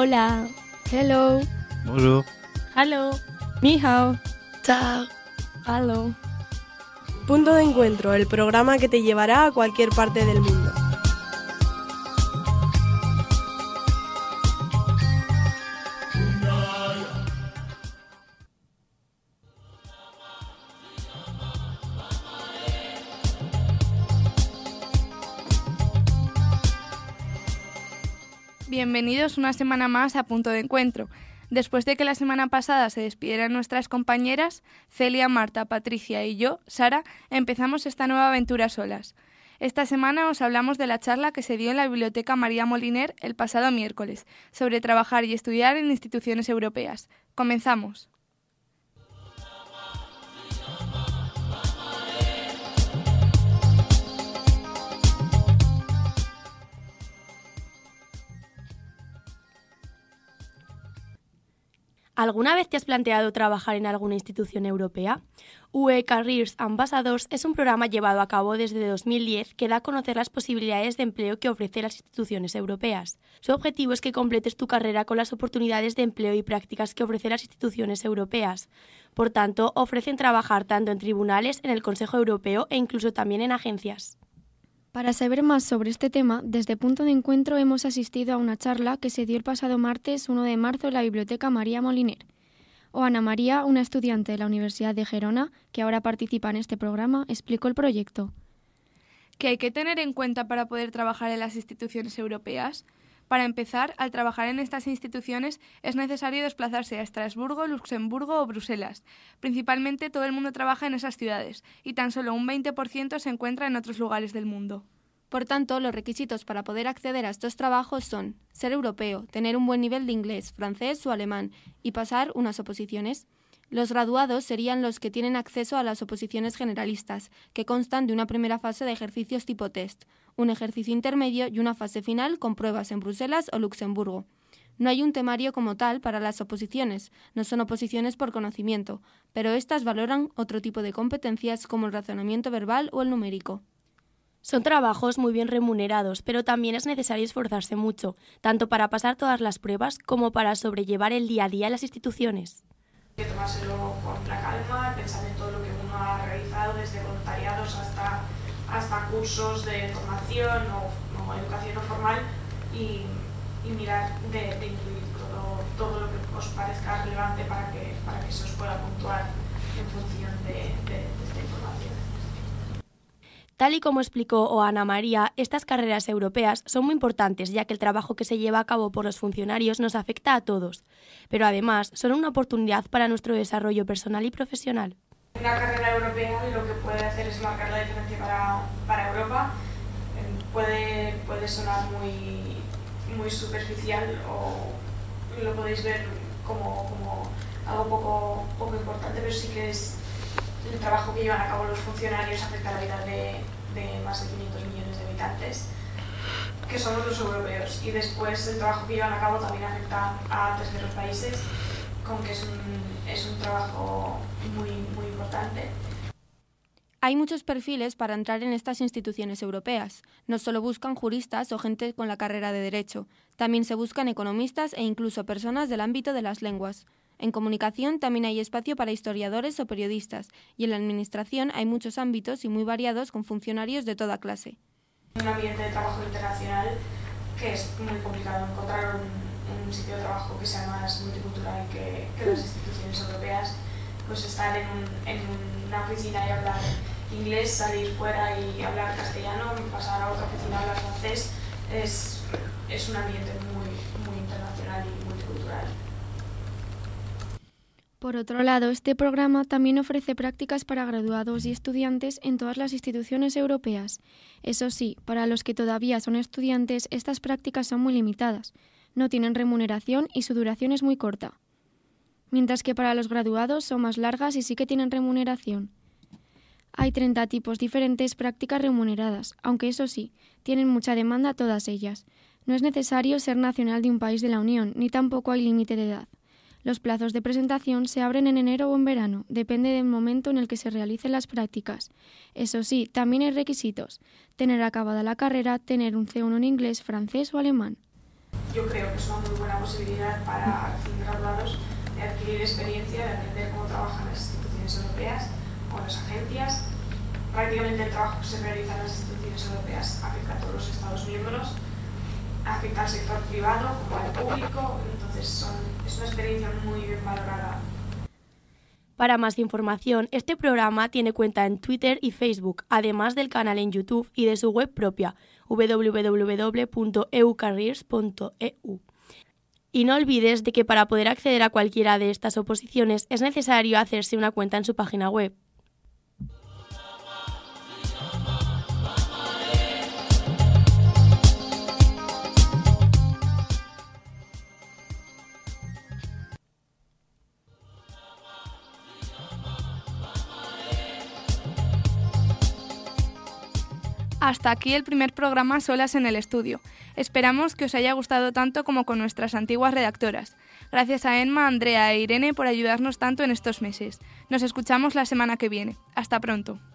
Hola. Hello. Bonjour. Hello. Ni hao. Chao. Hello. Punto de Encuentro, el programa que te llevará a cualquier parte del mundo. Bienvenidos una semana más a Punto de Encuentro. Después de que la semana pasada se despidieran nuestras compañeras, Celia, Marta, Patricia y yo, Sara, empezamos esta nueva aventura solas. Esta semana os hablamos de la charla que se dio en la Biblioteca María Moliner el pasado miércoles, sobre trabajar y estudiar en instituciones europeas. Comenzamos. ¿Alguna vez te has planteado trabajar en alguna institución europea? UE Careers Ambassadors es un programa llevado a cabo desde 2010 que da a conocer las posibilidades de empleo que ofrecen las instituciones europeas. Su objetivo es que completes tu carrera con las oportunidades de empleo y prácticas que ofrecen las instituciones europeas. Por tanto, ofrecen trabajar tanto en tribunales, en el Consejo Europeo e incluso también en agencias. Para saber más sobre este tema, desde Punto de Encuentro hemos asistido a una charla que se dio el pasado martes 1 de marzo en la Biblioteca María Moliner. Ana María, una estudiante de la Universidad de Gerona, que ahora participa en este programa, explicó el proyecto. ¿Qué hay que tener en cuenta para poder trabajar en las instituciones europeas? Para empezar, al trabajar en estas instituciones es necesario desplazarse a Estrasburgo, Luxemburgo o Bruselas. Principalmente todo el mundo trabaja en esas ciudades y tan solo un 20% se encuentra en otros lugares del mundo. Por tanto, los requisitos para poder acceder a estos trabajos son ser europeo, tener un buen nivel de inglés, francés o alemán y pasar unas oposiciones. Los graduados serían los que tienen acceso a las oposiciones generalistas, que constan de una primera fase de ejercicios tipo test, un ejercicio intermedio y una fase final con pruebas en Bruselas o Luxemburgo. No hay un temario como tal para las oposiciones, no son oposiciones por conocimiento, pero estas valoran otro tipo de competencias como el razonamiento verbal o el numérico. Son trabajos muy bien remunerados, pero también es necesario esforzarse mucho, tanto para pasar todas las pruebas como para sobrellevar el día a día en las instituciones. Hay que tomárselo con la calma, pensar en todo lo que uno ha realizado, desde voluntariados hasta cursos de formación o educación no formal y mirar de incluir todo lo que os parezca relevante para que se os pueda puntuar en función de esta información. Tal y como explicó Ana María, estas carreras europeas son muy importantes ya que el trabajo que se lleva a cabo por los funcionarios nos afecta a todos, pero además son una oportunidad para nuestro desarrollo personal y profesional. Una carrera europea lo que puede hacer es marcar la diferencia para Europa. Puede sonar muy superficial o lo podéis ver como algo poco importante, pero sí que es el trabajo que llevan a cabo los funcionarios afecta a la vida de más de 500 millones de habitantes, que somos los europeos, y después el trabajo que llevan a cabo también afecta a terceros países, con que es un trabajo muy importante. Hay muchos perfiles para entrar en estas instituciones europeas. No solo buscan juristas o gente con la carrera de Derecho, también se buscan economistas e incluso personas del ámbito de las lenguas. En comunicación también hay espacio para historiadores o periodistas, y en la administración hay muchos ámbitos y muy variados con funcionarios de toda clase. Un ambiente de trabajo internacional que es muy complicado encontrar un sitio de trabajo que sea más multicultural que las instituciones europeas. Pues estar en una oficina y hablar inglés, salir fuera y hablar castellano, pasar a otra oficina y hablar francés, es un ambiente muy internacional y multicultural. Por otro lado, este programa también ofrece prácticas para graduados y estudiantes en todas las instituciones europeas. Eso sí, para los que todavía son estudiantes, estas prácticas son muy limitadas, no tienen remuneración y su duración es muy corta. Mientras que para los graduados son más largas y sí que tienen remuneración. Hay 30 tipos diferentes prácticas remuneradas, aunque eso sí, tienen mucha demanda todas ellas. No es necesario ser nacional de un país de la Unión, ni tampoco hay límite de edad. Los plazos de presentación se abren en enero o en verano, depende del momento en el que se realicen las prácticas. Eso sí, también hay requisitos: tener acabada la carrera, tener un C1 en inglés, francés o alemán. yo creo que es una muy buena posibilidad para recién graduados de adquirir experiencia, de aprender cómo trabajan las instituciones europeas o las agencias. Prácticamente el trabajo que se realiza en las instituciones europeas afecta a todos los Estados miembros, afecta al sector privado como al público, entonces es una experiencia muy bien valorada. Para más información, este programa tiene cuenta en Twitter y Facebook, además del canal en YouTube y de su web propia, www.eucareers.eu. Y no olvides de que para poder acceder a cualquiera de estas oposiciones es necesario hacerse una cuenta en su página web. Hasta aquí el primer programa Solas en el Estudio. Esperamos que os haya gustado tanto como con nuestras antiguas redactoras. Gracias a Emma, Andrea e Irene por ayudarnos tanto en estos meses. Nos escuchamos la semana que viene. Hasta pronto.